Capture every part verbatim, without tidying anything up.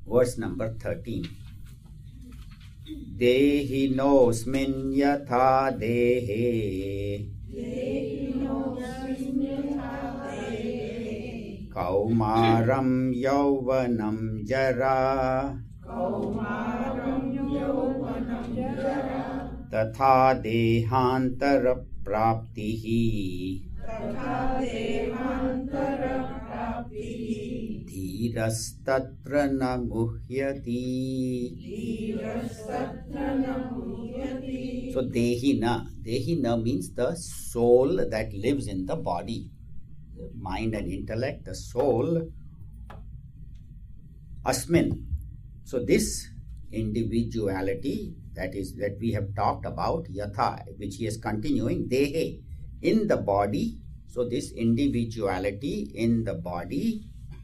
verse number thirteen. Dehi nosmin yatha dehe Kaumaram yauvanam jara Tatha dehantara praptihi Dhirastatra na muhyati. So dehina, dehina means the soul that lives in the body, the mind and intellect, the soul. Asmin. So this individuality that is that we have talked about, yatha, which he is continuing, dehe, in the body. So this individuality in the body,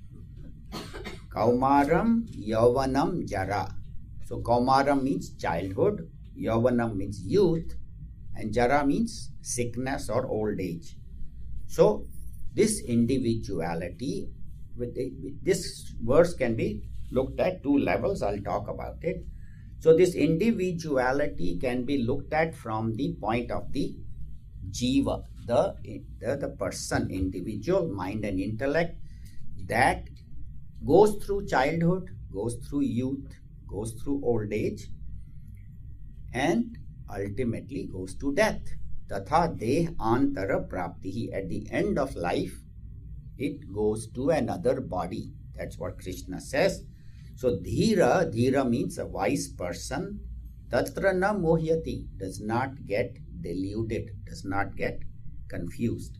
Kaumaram, Yauvanam, Jara. So Kaumaram means childhood, Yauvanam means youth, and Jara means sickness or old age. So this individuality, with, the, with this verse can be looked at two levels. I'll talk about it. So this individuality can be looked at from the point of the jiva, the, the, the person, individual, mind and intellect that goes through childhood, goes through youth, goes through old age, and ultimately goes to death. Tatha deh antara praptihi. At the end of life, it goes to another body. That's what Krishna says. So dhira, dhira means a wise person. Tatra na mohyati, does not get deluded, does not get confused.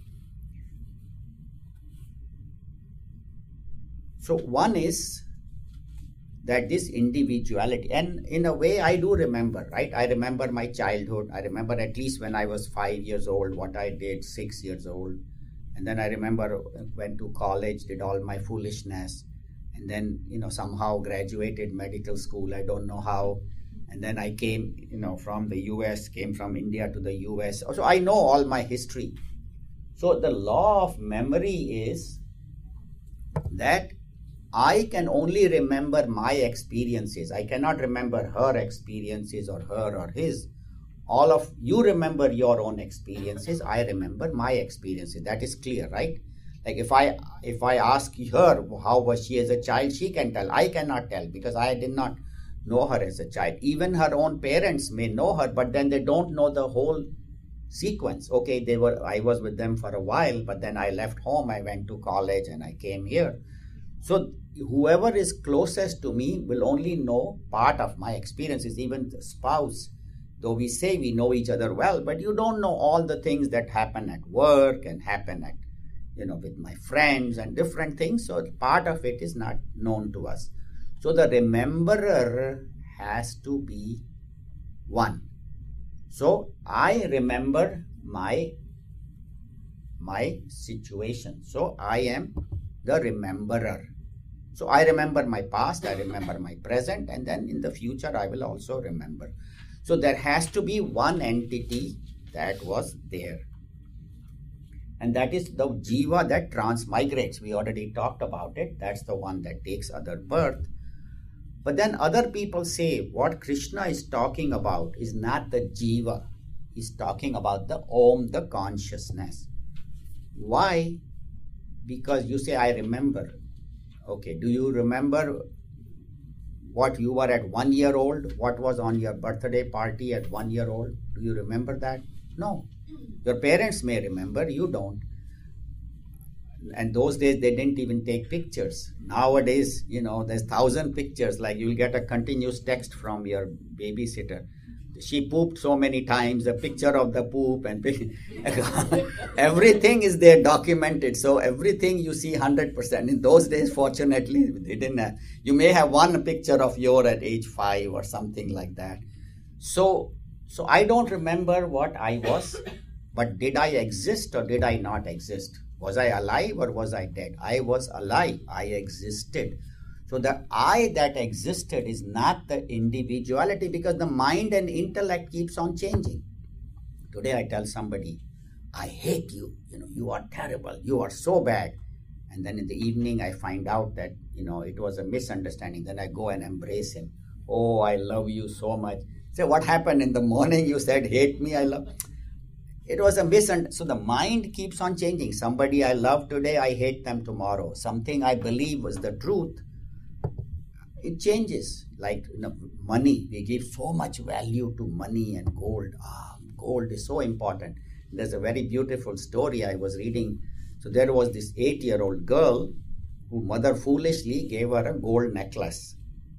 So one is that this individuality, and in a way I do remember, right? I remember my childhood. I remember at least when I was five years old, what I did, six years old. And then I remember went to college, did all my foolishness. And then, you know, somehow graduated medical school. I don't know how. And then I came, you know, from the U S, came from India to the U S. So I know all my history. So the law of memory is that I can only remember my experiences. I cannot remember her experiences or her or his. All of you remember your own experiences. I remember my experiences. That is clear, right? Like if I if I ask her how was she as a child, she can tell. I cannot tell because I did not know her as a child. Even her own parents may know her, but then they don't know the whole sequence. Okay, they were I was with them for a while, but then I left home, I went to college and I came here. So whoever is closest to me will only know part of my experiences, even the spouse. Though we say we know each other well, but you don't know all the things that happen at work and happen at, you know, with my friends and different things. So part of it is not known to us. So the rememberer has to be one. So I remember my, my situation. So I am the rememberer. So I remember my past, I remember my present, and then in the future I will also remember. So there has to be one entity that was there. And that is the jiva that transmigrates. We already talked about it. That's the one that takes other birth. But then other people say what Krishna is talking about is not the jiva. He's talking about the Om, the consciousness. Why? Because you say, I remember. Okay, do you remember what you were at one year old? What was on your birthday party at one year old? Do you remember that? No. Your parents may remember, you don't. And those days they didn't even take pictures. Nowadays, you know, there's thousand pictures. Like you'll get a continuous text from your babysitter. She pooped so many times, a picture of the poop, and everything is there documented. So everything you see one hundred percent. In those days, fortunately, they didn't have, you may have one picture of your at age five or something like that. So, so I don't remember what I was, but did I exist or did I not exist? Was I alive or was I dead? I was alive. I existed. So the I that existed is not the individuality, because the mind and intellect keeps on changing. Today I tell somebody, I hate you, you know, you are terrible, you are so bad. And then in the evening, I find out that, you know, it was a misunderstanding. Then I go and embrace him. Oh, I love you so much. Say, what happened in the morning? You said, hate me, I love. It was a misunderstanding. So the mind keeps on changing. Somebody I love today, I hate them tomorrow. Something I believe was the truth, it changes. Like, you know, money, we give so much value to money and gold. Ah, gold is so important. There's a very beautiful story I was reading. So there was this eight-year-old girl who mother foolishly gave her a gold necklace.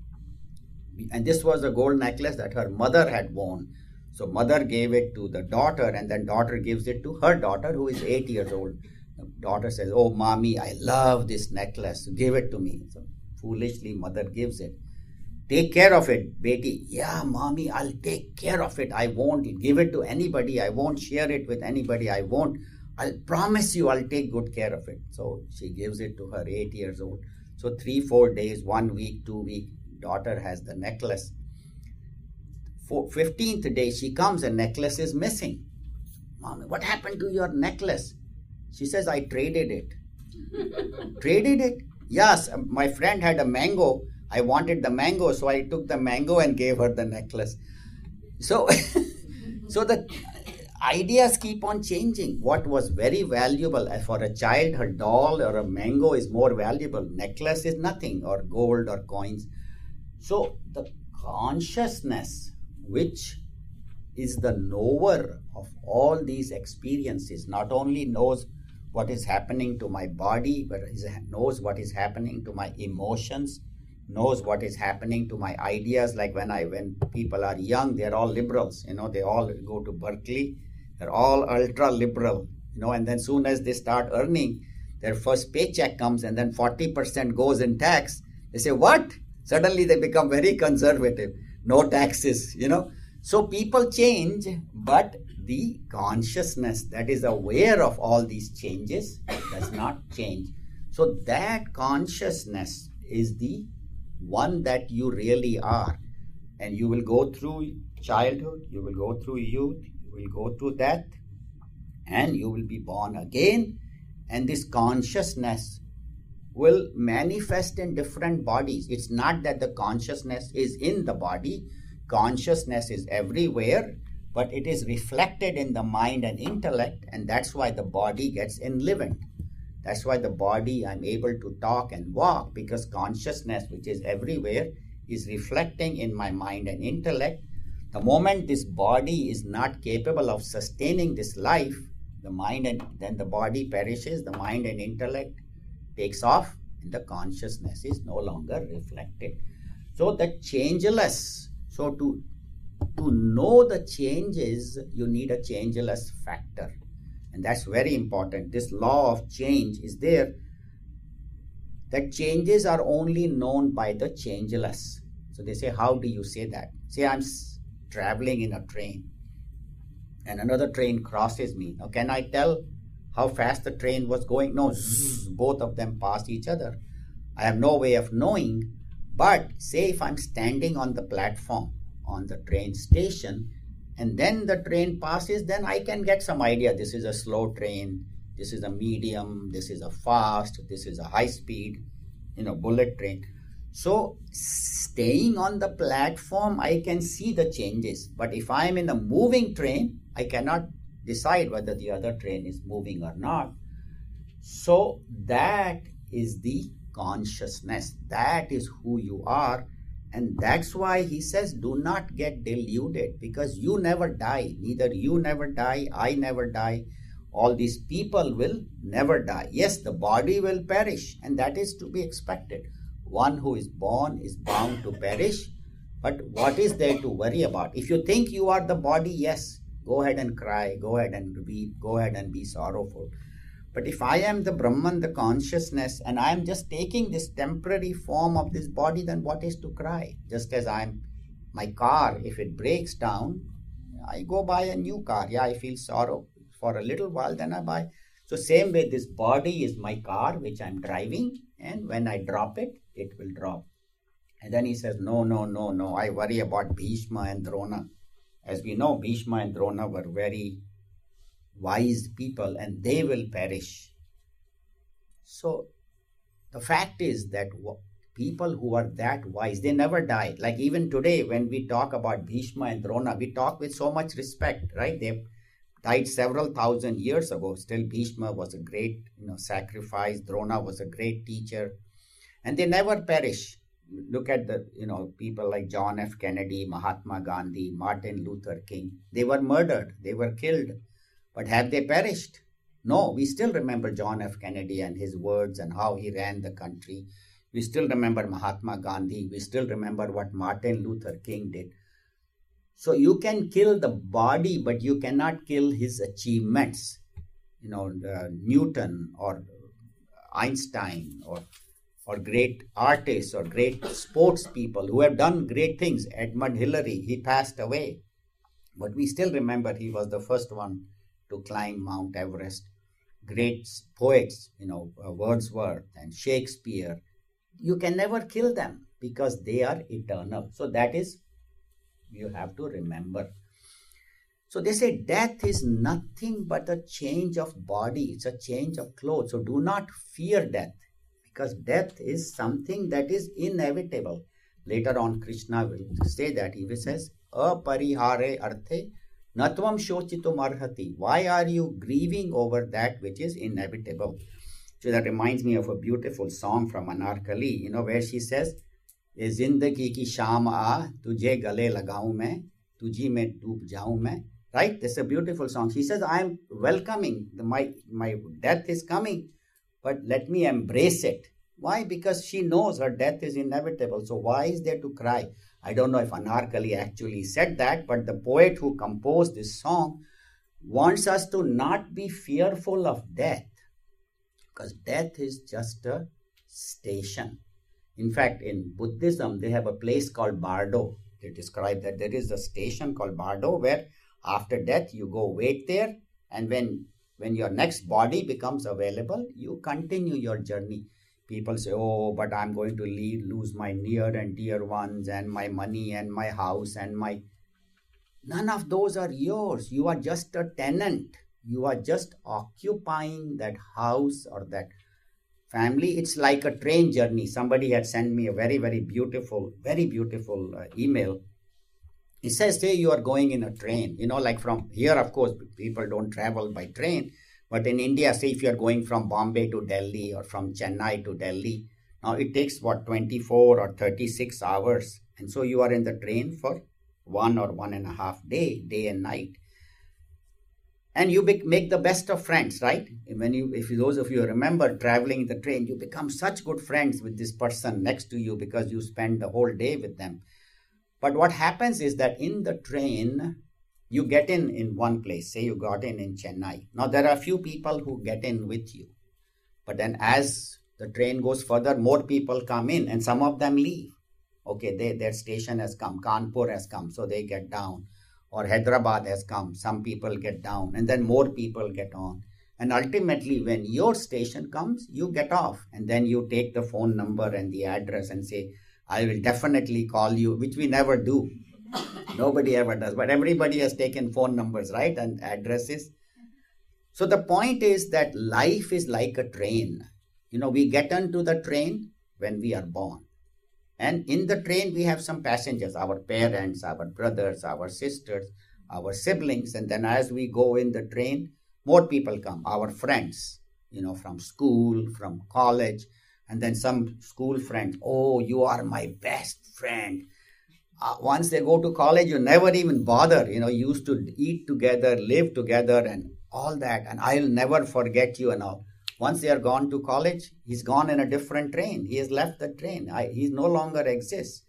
And this was a gold necklace that her mother had worn. So mother gave it to the daughter, and then daughter gives it to her daughter, who is eight years old. The daughter says, oh, mommy, I love this necklace. Give it to me. So foolishly, mother gives it. Take care of it, Beti. Yeah, mommy, I'll take care of it. I won't give it to anybody. I won't share it with anybody. I won't. I'll promise you I'll take good care of it. So she gives it to her eight years old. So three, four days, one week, two week, daughter has the necklace. For fifteenth day, she comes and necklace is missing. Mommy, what happened to your necklace? She says, I traded it. Traded it? Yes, my friend had a mango. I wanted the mango, so I took the mango and gave her the necklace. So, so the ideas keep on changing. What was very valuable for a child, her doll or a mango is more valuable. Necklace is nothing, or gold or coins. So the consciousness, which is the knower of all these experiences, not only knows what is happening to my body, but knows what is happening to my emotions, knows what is happening to my ideas. Like when I, when people are young, they're all liberals, you know, they all go to Berkeley, they're all ultra liberal, you know, and then soon as they start earning, their first paycheck comes and then forty percent goes in tax. They say, what? Suddenly they become very conservative, no taxes, you know. So people change, but the consciousness that is aware of all these changes does not change. So that consciousness is the one that you really are. And you will go through childhood, you will go through youth, you will go through death, and you will be born again. And this consciousness will manifest in different bodies. It's not that the consciousness is in the body. Consciousness is everywhere, but it is reflected in the mind and intellect, and that's why the body gets enlivened. That's why the body, I'm able to talk and walk, because consciousness, which is everywhere, is reflecting in my mind and intellect. The moment this body is not capable of sustaining this life, the mind and then the body perishes, the mind and intellect takes off, and the consciousness is no longer reflected. So the changeless, so to, to know the changes, you need a changeless factor. And that's very important. This law of change is there, that changes are only known by the changeless. So they say, how do you say that? Say I'm traveling in a train and another train crosses me. Now can I tell how fast the train was going? No, zzz, both of them passed each other. I have no way of knowing. But say if I'm standing on the platform on the train station, and then the train passes, then I can get some idea. This is a slow train, this is a medium, this is a fast, this is a high speed, you know, bullet train. So staying on the platform, I can see the changes. But if I'm in a moving train, I cannot decide whether the other train is moving or not. So that is the consciousness. That is who you are. And that's why he says, do not get deluded, because you never die. Neither you never die, I never die. All these people will never die. Yes, the body will perish, and that is to be expected. One who is born is bound to perish. But what is there to worry about? If you think you are the body, yes, go ahead and cry, go ahead and weep, go ahead and be sorrowful. But if I am the Brahman, the consciousness, and I am just taking this temporary form of this body, then what is to cry? Just as I'm, my car, if it breaks down, I go buy a new car. Yeah, I feel sorrow for a little while, then I buy. So same way, this body is my car, which I'm driving, and when I drop it, it will drop. And then he says, no, no, no, no, I worry about Bhishma and Drona. As we know, Bhishma and Drona were very wise people, and they will perish. So the fact is that people who are that wise, they never die. Like even today, when we talk about Bhishma and Drona, we talk with so much respect, right? They died several thousand years ago. Still, Bhishma was a great, you know, sacrifice. Drona was a great teacher, and they never perish. Look at the, you know, people like John F. Kennedy, Mahatma Gandhi, Martin Luther King. They were murdered. They were killed. But have they perished? No, we still remember John F. Kennedy and his words and how he ran the country. We still remember Mahatma Gandhi. We still remember what Martin Luther King did. So you can kill the body, but you cannot kill his achievements. You know, uh, Newton or Einstein or or great artists or great sports people who have done great things. Edmund Hillary, he passed away. But we still remember he was the first one to climb Mount Everest. Great poets, you know, uh, Wordsworth and Shakespeare. You can never kill them because they are eternal. So that is, you have to remember. So they say death is nothing but a change of body. It's a change of clothes. So do not fear death, because death is something that is inevitable. Later on, Krishna will say that. He says, aparihare arthe natvam shochitum arhati. Why are you grieving over that which is inevitable? So that reminds me of a beautiful song from Anarkali, you know, where she says, "Ye zindagi ki sham aa, tujhe gale lagaun main, tuji mein doob jaun main." Right? This is a beautiful song. She says, I am welcoming, the, my, my death is coming, but let me embrace it. Why? Because she knows her death is inevitable. So why is there to cry? I don't know if Anarkali actually said that, but the poet who composed this song wants us to not be fearful of death, because death is just a station. In fact, in Buddhism, they have a place called Bardo. They describe that there is a station called Bardo where after death you go wait there, and when when your next body becomes available, you continue your journey. People say, oh, but I'm going to leave, lose my near and dear ones and my money and my house and my... None of those are yours. You are just a tenant. You are just occupying that house or that family. It's like a train journey. Somebody had sent me a very, very beautiful, very beautiful uh, email. It says, say you are going in a train, you know, like from here, of course, people don't travel by train. But in India, say if you are going from Bombay to Delhi or from Chennai to Delhi, now it takes what, twenty-four or thirty-six hours. And so you are in the train for one or one and a half day, day and night. And you make the best of friends, right? When you, if those of you remember traveling in the train, you become such good friends with this person next to you because you spend the whole day with them. But what happens is that in the train, you get in in one place. Say you got in in Chennai. Now there are a few people who get in with you. But then as the train goes further, more people come in and some of them leave. Okay, they, their station has come. Kanpur has come, so they get down. Or Hyderabad has come. Some people get down. And then more people get on. And ultimately, when your station comes, you get off. And then you take the phone number and the address and say, I will definitely call you, which we never do. Nobody ever does. But everybody has taken phone numbers, right? And addresses. So the point is that life is like a train. You know, we get onto the train when we are born. And in the train, we have some passengers, our parents, our brothers, our sisters, our siblings. And then as we go in the train, more people come, our friends, you know, from school, from college. And then some school friends, oh, you are my best friend. Uh, once they go to college, you never even bother. You know, you used to eat together, live together and all that. And I'll never forget you and all. Once they are gone to college, he's gone in a different train. He has left the train. I, he no longer exists.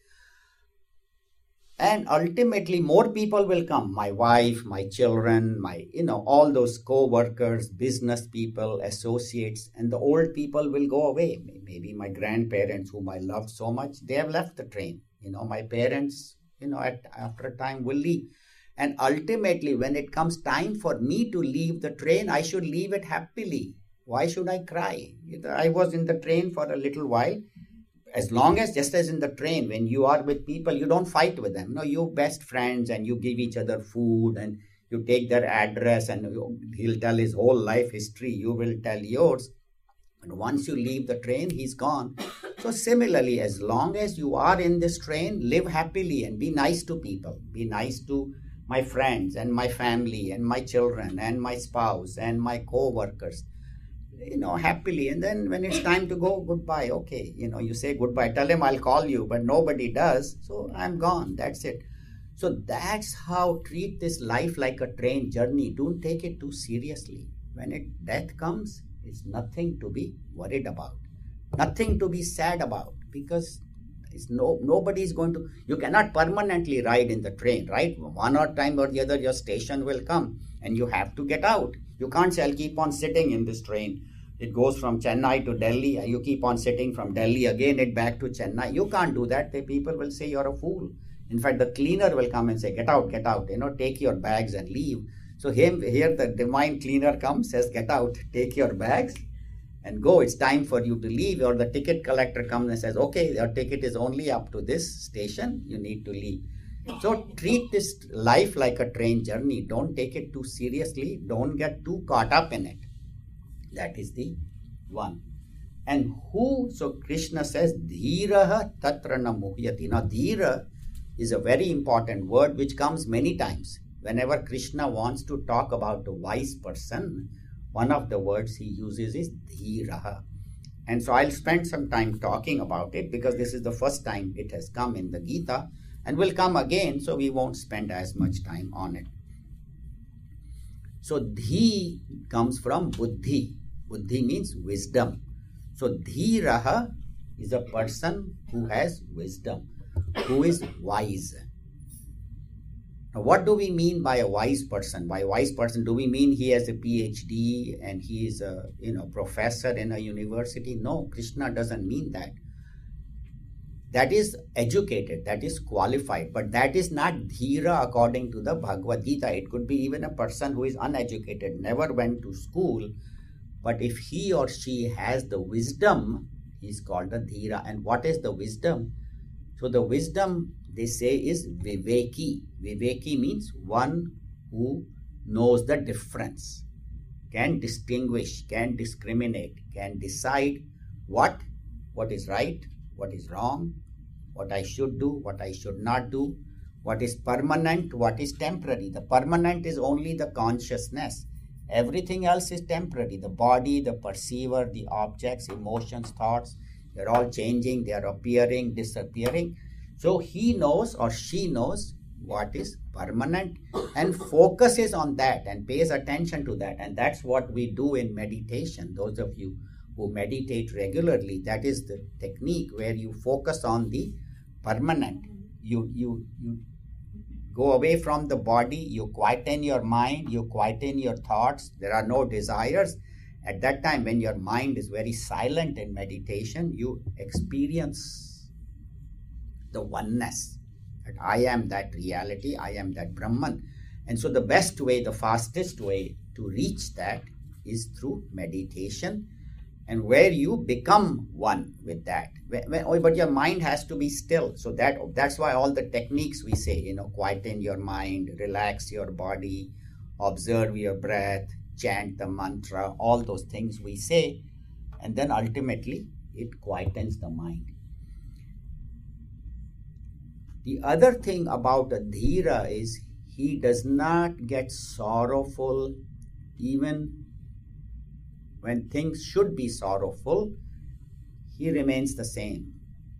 And ultimately, more people will come. My wife, my children, my, you know, all those co-workers, business people, associates, and the old people will go away. Maybe my grandparents, whom I loved so much, they have left the train. You know, my parents, you know, at, after a time will leave. And ultimately, when it comes time for me to leave the train, I should leave it happily. Why should I cry? I was in the train for a little while. As long as, just as in the train, when you are with people, you don't fight with them. No, you're best friends and you give each other food and you take their address and you, he'll tell his whole life history. You will tell yours. And once you leave the train, he's gone. So similarly, as long as you are in this train, live happily and be nice to people. Be nice to my friends and my family and my children and my spouse and my co-workers, you know, happily. And then when it's time to go, goodbye. Okay, you know, you say goodbye. Tell him I'll call you, but nobody does. So I'm gone. That's it. So that's how treat this life like a train journey. Don't take it too seriously. When it death comes, it's nothing to be worried about, nothing to be sad about, because it's no nobody is going to. You cannot permanently ride in the train, right? One or time or the other, your station will come, and you have to get out. You can't say I'll keep on sitting in this train. It goes from Chennai to Delhi. You keep on sitting from Delhi again, it back to Chennai. You can't do that. The people will say you're a fool. In fact, the cleaner will come and say, get out, get out. You know, take your bags and leave. So him, here the divine cleaner comes, says, get out, take your bags and go. It's time for you to leave. Or the ticket collector comes and says, okay, your ticket is only up to this station. You need to leave. So treat this life like a train journey. Don't take it too seriously. Don't get too caught up in it. That is the one. And who, so Krishna says, dhiraha tatra na muhyati. Now, dhira is a very important word which comes many times. Whenever Krishna wants to talk about a wise person, one of the words he uses is dhiraha. And so I'll spend some time talking about it because this is the first time it has come in the Gita and will come again, so we won't spend as much time on it. So dhi comes from buddhi. Buddhi means wisdom. So dhiraha is a person who has wisdom, who is wise. Now, what do we mean by a wise person? By a wise person, do we mean he has a P H D and he is a you know professor in a university? No, Krishna doesn't mean that. That is educated, that is qualified, but that is not dhira according to the Bhagavad Gita. It could be even a person who is uneducated, never went to school, but if he or she has the wisdom, he is called a dhira. And what is the wisdom? So the wisdom, they say, is viveki. Viveki means one who knows the difference, can distinguish, can discriminate, can decide what, what is right, what is wrong, what I should do, what I should not do, what is permanent, what is temporary. The permanent is only the consciousness. Everything else is temporary. The body, the perceiver, the objects, emotions, thoughts, they're all changing, they are appearing, disappearing. So he knows or she knows what is permanent and focuses on that and pays attention to that. And that's what we do in meditation. Those of you who meditate regularly, that is the technique where you focus on the permanent. You, you, you go away from the body, you quieten your mind, you quieten your thoughts. There are no desires. At that time, when your mind is very silent in meditation, you experience the oneness. That I am that reality, I am that Brahman. And so the best way, the fastest way to reach that is through meditation, and where you become one with that. But your mind has to be still. So that that's why all the techniques we say, you know, quieten your mind, relax your body, observe your breath, chant the mantra, all those things we say, and then ultimately it quietens the mind. The other thing about a dhira is he does not get sorrowful even when things should be sorrowful. He remains the same.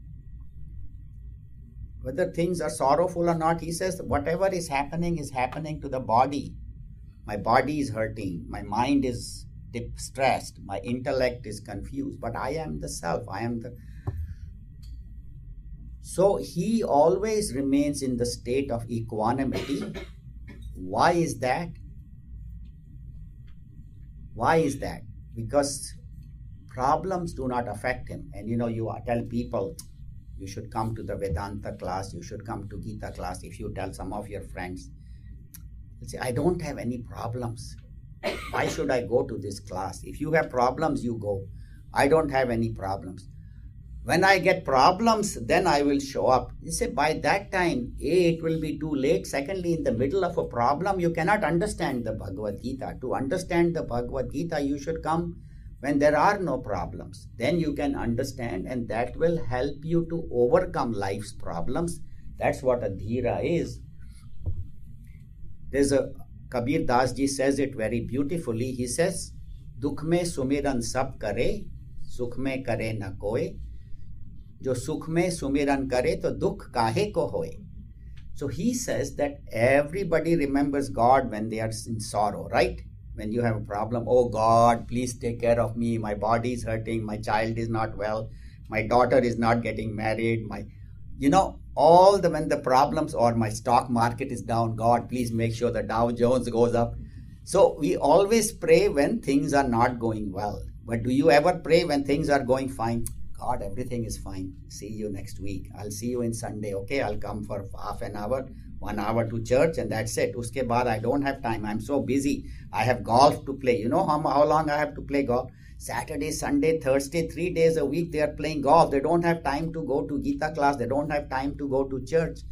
Whether things are sorrowful or not, he says whatever is happening is happening to the body. My body is hurting, my mind is distressed, my intellect is confused, but I am the self, I am the... So he always remains in the state of equanimity. Why is that? Why is that? Because problems do not affect him. And you know, you tell people, you should come to the Vedanta class, you should come to Gita class. If you tell some of your friends, they'll say, I don't have any problems. Why should I go to this class? If you have problems, you go. I don't have any problems. When I get problems, then I will show up. You say, by that time, A, it will be too late. Secondly, in the middle of a problem, you cannot understand the Bhagavad Gita. To understand the Bhagavad Gita, you should come when there are no problems. Then you can understand, and that will help you to overcome life's problems. That's what a dhira is. There's a Kabir Das ji says it very beautifully. He says, Dukh mein sumiran sab kare, sukh mein kare na koi. Jo sukh mein sumiran kare, to dukh kahe ko hoye. So he says that everybody remembers God when they are in sorrow, right? When you have a problem, oh God, please take care of me. My body is hurting. My child is not well. My daughter is not getting married. My, you know, all the, when the problems, or my stock market is down, God, please make sure the Dow Jones goes up. So we always pray when things are not going well. But do you ever pray when things are going fine? God, everything is fine. See you next week. I'll see you in Sunday. Okay, I'll come for half an hour, one hour to church, and that's it. Uske baad, I don't have time. I'm so busy. I have golf to play. You know how, how long I have to play golf? Saturday, Sunday, Thursday, three days a week they are playing golf. They don't have time to go to Gita class. They don't have time to go to church.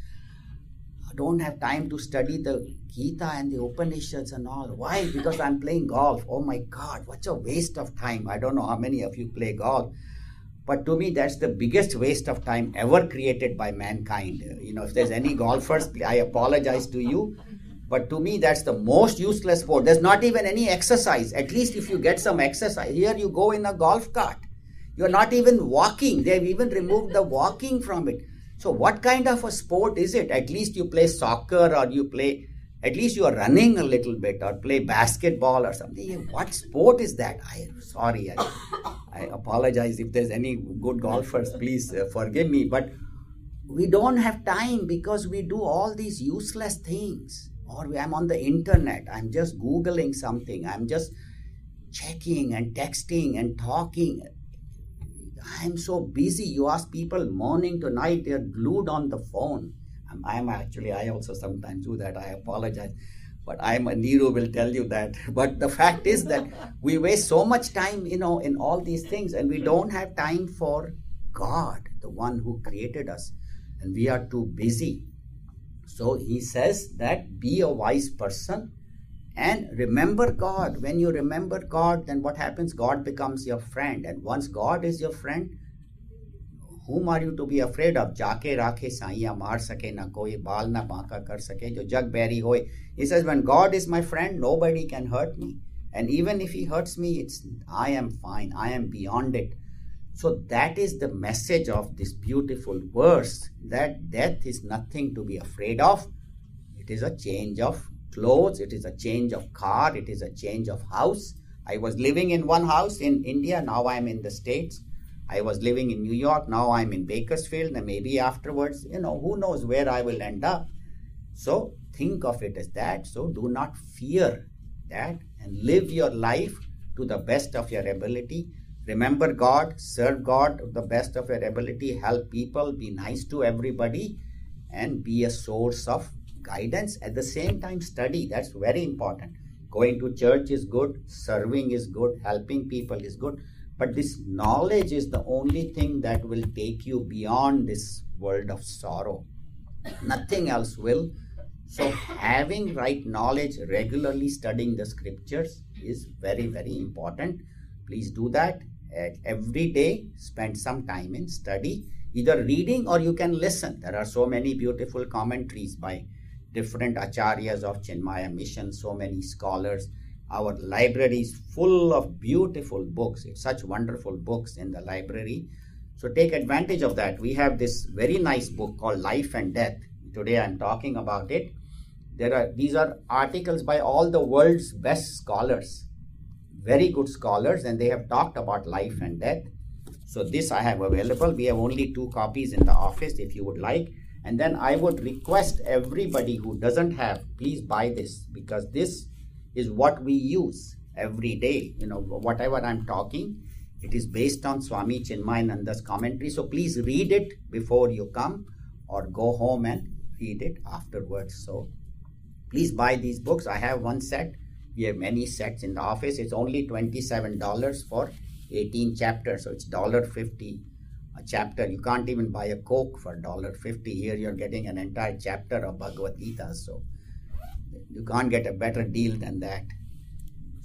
Don't have time to study the Gita and the Upanishads and all. Why? Because I'm playing golf. Oh my God, what a waste of time. I don't know how many of you play golf. But to me, that's the biggest waste of time ever created by mankind. You know, if there's any golfers, I apologize to you. But to me, that's the most useless sport. There's not even any exercise. At least if you get some exercise. Here you go in a golf cart. You're not even walking. They've even removed the walking from it. So what kind of a sport is it? At least you play soccer, or you play, at least you are running a little bit, or play basketball or something. What sport is that? I'm sorry. I, I apologize if there's any good golfers. Please uh, forgive me. But we don't have time because we do all these useless things. Or I'm on the internet. I'm just Googling something. I'm just checking and texting and talking. I'm so busy. You ask people morning to night, they're glued on the phone. I'm, I'm actually, I also sometimes do that. I apologize. But I'm a Niru will tell you that. But the fact is that we waste so much time, you know, in all these things, and we don't have time for God, the one who created us. And we are too busy. So he says that be a wise person and remember God. When you remember God, then what happens? God becomes your friend. And once God is your friend, whom are you to be afraid of? Jaake rakhe saiya maar sake na koi, baal na baaka kar sake, jo jag beri hoy. He says, when God is my friend, nobody can hurt me. And even if he hurts me, it's I am fine. I am beyond it. So that is the message of this beautiful verse, that death is nothing to be afraid of. It is a change of clothes. It is a change of car. It is a change of house. I was living in one house in India. Now I am in the States. I was living in New York. Now I'm in Bakersfield. And maybe afterwards, you know, who knows where I will end up. So think of it as that. So do not fear that and live your life to the best of your ability. Remember God, serve God to the best of your ability, help people, be nice to everybody, and be a source of guidance. At the same time, study. That's very important. Going to church is good, serving is good, helping people is good. But this knowledge is the only thing that will take you beyond this world of sorrow. Nothing else will. So having right knowledge, regularly studying the scriptures is very, very important. Please do that. Every day, spend some time in study, either reading or you can listen. There are so many beautiful commentaries by different acharyas of Chinmaya Mission, so many scholars. Our library is full of beautiful books. It's such wonderful books in the library. So take advantage of that. We have this very nice book called Life and Death. Today I'm talking about it. There are these are articles by all the world's best scholars. Very good scholars, and they have talked about life and death. So this I have available. We have only two copies in the office if you would like. And then I would request everybody who doesn't have, please buy this, because this is what we use every day. You know, whatever I'm talking, it is based on Swami Chinmayananda's commentary. So please read it before you come, or go home and read it afterwards. So please buy these books. I have one set. We have many sets in the office. It's only twenty-seven dollars for eighteen chapters. So it's one dollar fifty a chapter. You can't even buy a Coke for one dollar fifty. Here you're getting an entire chapter of Bhagavad Gita. So you can't get a better deal than that.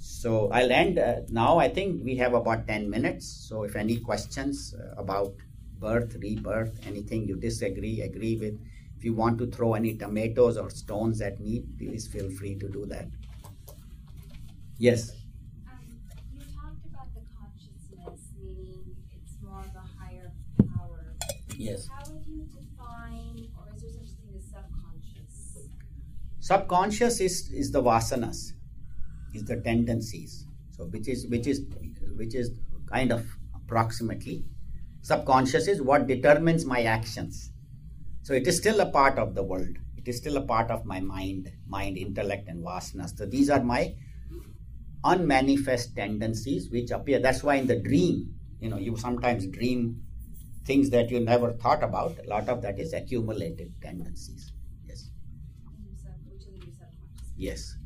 So I'll end uh, now. I think we have about ten minutes. So if any questions uh, about birth, rebirth, anything you disagree, agree with, if you want to throw any tomatoes or stones at me, please feel free to do that. Yes. Um, you talked about the consciousness, meaning it's more of a higher power. Yes. How would you define, or is there such a thing as subconscious? Subconscious is, is the vasanas, is the tendencies. So which is which is which is kind of approximately. Subconscious is what determines my actions. So it is still a part of the world. It is still a part of my mind, mind, intellect, and vasanas. So these are my unmanifest tendencies which appear. That's why in the dream, you know, you sometimes dream things that you never thought about. A lot of that is accumulated tendencies. Yes. Which is your subconscious. Yes.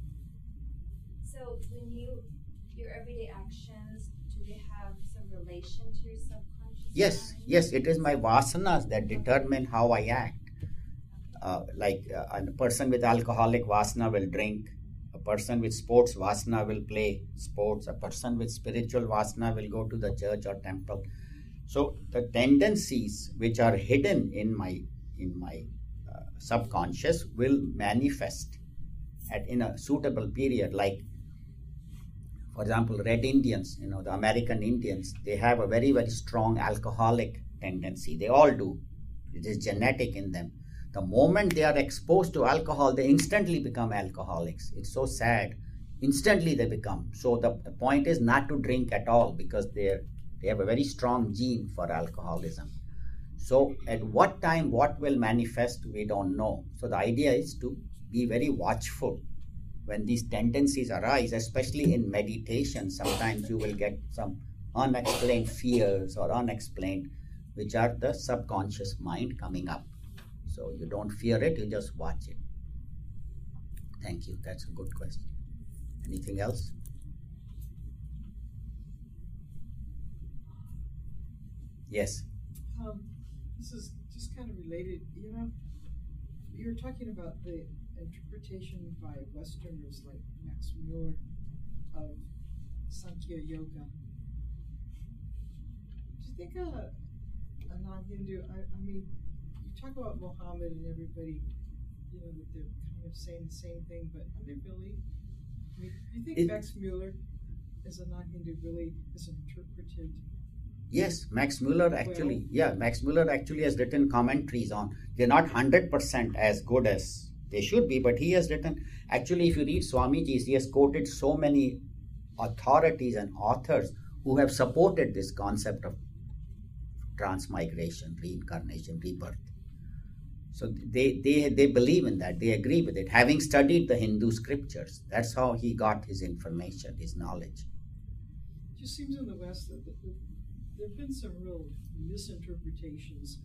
So when you, your everyday actions, do they have some relation to your subconscious? Yes, mind? Yes, it is my vasanas that determine how I act. Uh, like uh, a person with alcoholic vasana will drink. A person with sports vasana will play sports. A person with spiritual vasana will go to the church or temple. So the tendencies which are hidden in my in my uh, subconscious will manifest at in a suitable period. Like, for example, Red Indians, you know, the American Indians, they have a very, very strong alcoholic tendency. They all do. It is genetic in them. The moment they are exposed to alcohol, they instantly become alcoholics. It's so sad. Instantly they become. So the, the point is not to drink at all because they're, they have a very strong gene for alcoholism. So at what time, what will manifest, we don't know. So the idea is to be very watchful. When these tendencies arise, especially in meditation, sometimes you will get some unexplained fears or unexplained, which are the subconscious mind coming up. So you don't fear it, you just watch it. Thank you. That's a good question. Anything else? Yes. Um, this is just kind of related. You know, you're talking about the interpretation by Westerners like Max Muller of Sankhya Yoga. Do you think a, a non-Hindu, I, I mean, you talk about Muhammad and everybody, you know, that they're kind of saying the same thing, but are they really? I mean, do you think it, Max Muller, as a non-Hindu, really is interpreted? Yes, Max Muller actually, well, yeah, Max Muller actually has written commentaries on, they're not one hundred percent as good as they should be, but he has written, actually if you read Swamiji's, he has quoted so many authorities and authors who have supported this concept of transmigration, reincarnation, rebirth. So they, they, they believe in that, they agree with it, having studied the Hindu scriptures. That's how he got his information, his knowledge. It just seems in the West that the, the, there have been some real misinterpretations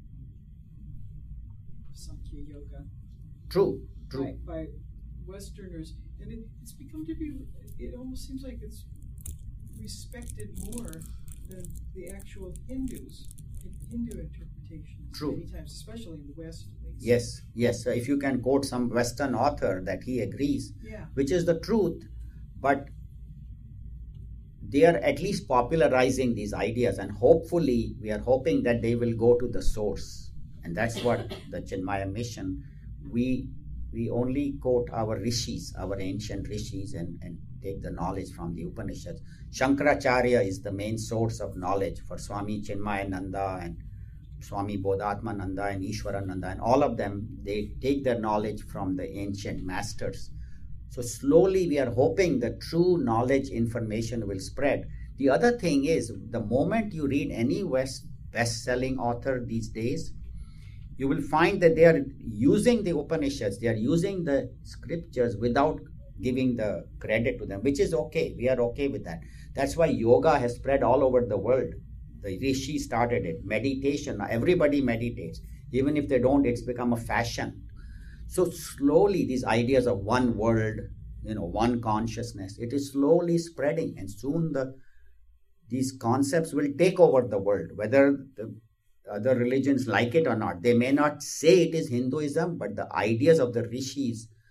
of Sankhya Yoga. True, true. By, by Westerners, and it, it's become to be, it almost seems like it's respected more than the actual Hindus, Hindu interpretations. True. Many times, especially in the West, at least. Yes, yes. So if you can quote some Western author that he agrees, yeah. which is the truth, but they are at least popularizing these ideas, and hopefully we are hoping that they will go to the source. And that's what the Chinmaya mission, we we only quote our rishis, our ancient rishis, and, and take the knowledge from the Upanishads. Shankaracharya is the main source of knowledge for Swami Chinmayananda and Swami Bodhatmananda and Ishwarananda, and all of them, they take their knowledge from the ancient masters. So slowly we are hoping the true knowledge information will spread. The other thing is, the moment you read any West best-selling author these days, you will find that they are using the Upanishads, they are using the scriptures without giving the credit to them, which is okay. We are okay with that. That's why yoga has spread all over the world. The Rishi started it. Meditation, everybody meditates. Even if they don't, it's become a fashion. So slowly these ideas of one world, you know, one consciousness, it is slowly spreading, and soon the these concepts will take over the world, whether the other religions like it or not. They may not say it is Hinduism, but the ideas of the rishis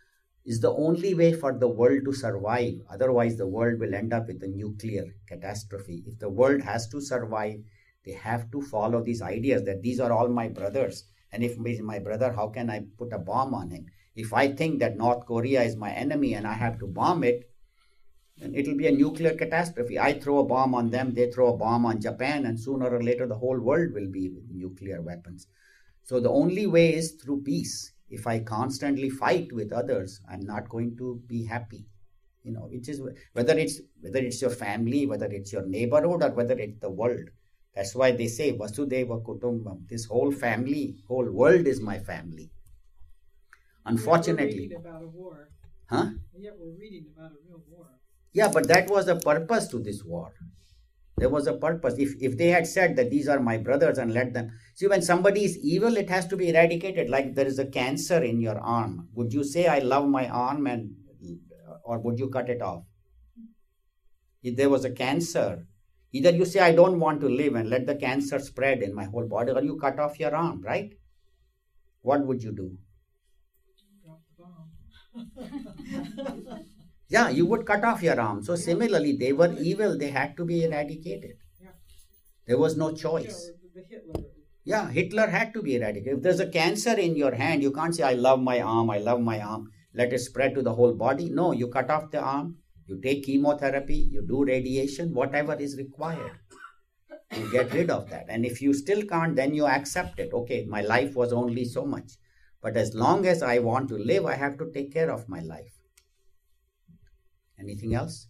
is the only way for the world to survive. Otherwise, the world will end up with a nuclear catastrophe. If the world has to survive, they have to follow these ideas that these are all my brothers. And if he's my brother, how can I put a bomb on him? If I think that North Korea is my enemy and I have to bomb it, then it will be a nuclear catastrophe. I throw a bomb on them, they throw a bomb on Japan, and sooner or later the whole world will be with nuclear weapons. So the only way is through peace. If I constantly fight with others, I'm not going to be happy. You know, which is whether it's whether it's your family, whether it's your neighborhood, or whether it's the world. That's why they say Vasudeva Kutumbam. This whole family, whole world is my family. Unfortunately, we're reading about a war. Huh? And yet we're reading about a real war. Yeah, but that was the purpose to this war. There was a purpose. If if they had said that these are my brothers and let them... See, when somebody is evil, it has to be eradicated. Like there is a cancer in your arm. Would you say, I love my arm, and or would you cut it off? If there was a cancer, either you say, I don't want to live and let the cancer spread in my whole body, or you cut off your arm, right? What would you do? Drop the bomb. Yeah, you would cut off your arm. So yeah. Similarly, they were evil. They had to be eradicated. Yeah. There was no choice. Yeah, the Hitler. Yeah, Hitler had to be eradicated. If there's a cancer in your hand, you can't say, I love my arm, I love my arm. Let it spread to the whole body. No, you cut off the arm. You take chemotherapy. You do radiation, whatever is required. You get rid of that. And if you still can't, then you accept it. Okay, my life was only so much. But as long as I want to live, I have to take care of my life. Anything else?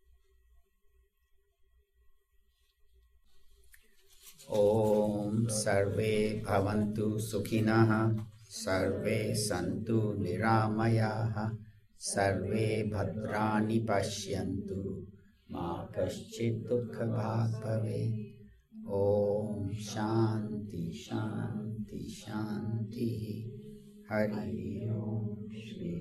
Om Sarve Bhavantu Sukhinah Sarve Santu Niramayaha Sarve Bhadrani Pashyantu Ma Kaschid Dukkha Bhag Bhave. Om Shanti Shanti Shanti Hari Om Shri